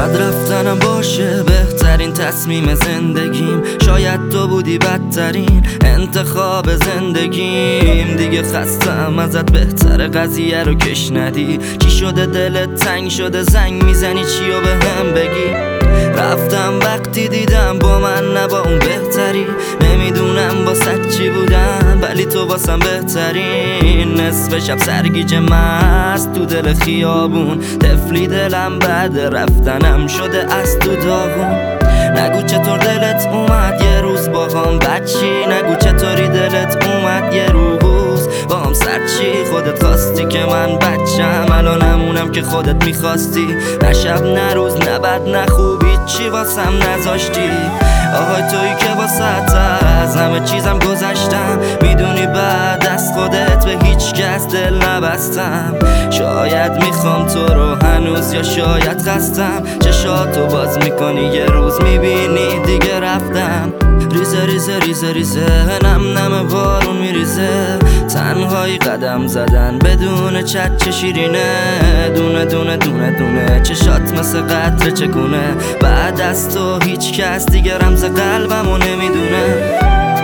شاید رفتنم باشه بهترین تصمیم زندگیم، شاید تو بودی بدترین انتخاب زندگیم. دیگه خستم ازت، بهتره قضیه رو کش ندی. چی شده دلت تنگ شده، زنگ میزنی چیو به هم بگی؟ رفتم وقتی دیدم با من نه با اون بهتری. نمیدونم واسه چی بودم ولی تو واسم بهترین. نصف شب سرگیجه مست تو دل خیابون، طفلی دلم بعد رفتنم شده از تو داغون. نگو چطور دلت اومد یه روز با هم بچی، نگو چطوری دلت اومد یه روز با هم سرچی. خودت خواستی که من بچم، الان همونم که خودت میخواستی. نه شب نه روز نه بد نه خوبی، چی واسم نذاشتی. آهای تویی که واسه از همه چیزم گذشتم، میدونی بعد از خودت به هیچ کس دل نبستم. شاید میخوام تو رو هنوز یا شاید خستم. چشاتو باز میکنی یه روز میبینی دیگه رفتم. ریزه ریزه ریزه ریزه نم نم بارون میریزه، تنهایی قدم زدن بدون چه شیرینه. دونه دونه دونه دونه چشات مثل قطره چکونه، بعد از تو هیچ کس دیگه رمز قلبمو نمیدونه.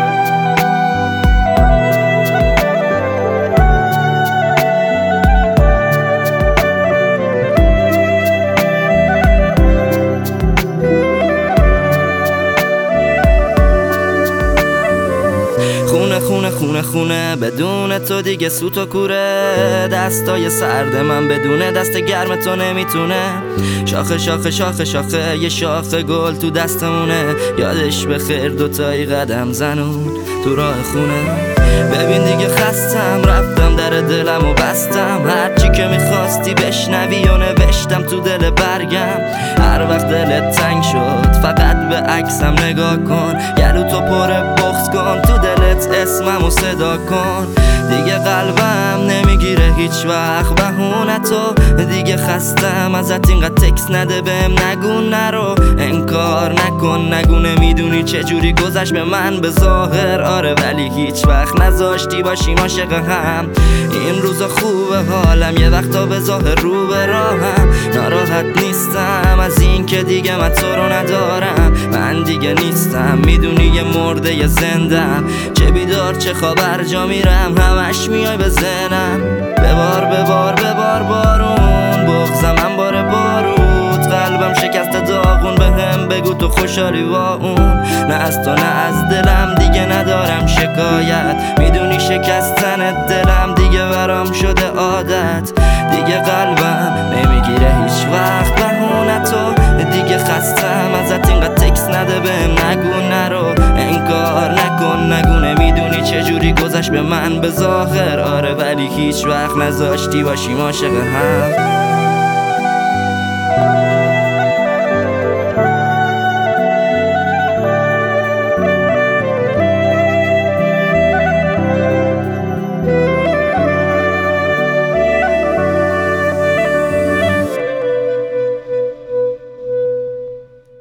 خونه خونه خونه بدون تو دیگه سوت و کوره. دستای سرد من بدون دست گرم تو نمیتونه. شاخه شاخه شاخه شاخه یه شاخه گل تو دستمونه. یادش بخیر دوتایی قدم زنون تو راه خونه. ببین دیگه خستم، رفتم در دلم و بستم. هرچی که میخواستی بشنوی و نوشتم تو دل برگم. هر وقت دلت تنگ شد فقط به عکسم نگاه کن. گلو تو پر بغض کن، تو دلت اسممو صدا کن. دیگه قلبم نمیگیره هیچ وقت بهونه تو. دیگه خستم ازت، اینقدر تکس نده بهم، نگو نرو انکار نکن. نگو نمیدونی چجوری گذشت به من به ظاهر، آره ولی هیچ وقت نذاشتی باشیم عاشق هم. این روزا خوبه حالم، یه وقتا به ظاهر رو به راهم. ناراحت نیستم از این که دیگه من تو رو ندارم. من دیگه نیستم، میدونی یه مرده یه زندم. چه بیدار چه خواب هر جا میرم همش میای به ذهنم. ببار ببار ببار بارون، بغضم هم باره بارود. قلبم شکست داغون، بهم بگو تو خوشحالی با اون. نه از تو نه از دلم دیگه ندارم شکایت. میدونی شکستن دلم دیگه برام شده عادت. دیگه قلبم نمیگیره هیچ وقت بهونه تو. دیگه خستم ازت، اینقدر تکس نده بهم، نگو نرو انکار نکن. نگو نمیدونی چجوری گذشت به من به ظاهر، آره ولی هیچ وقت نذاشتی باشیم عاشق هم.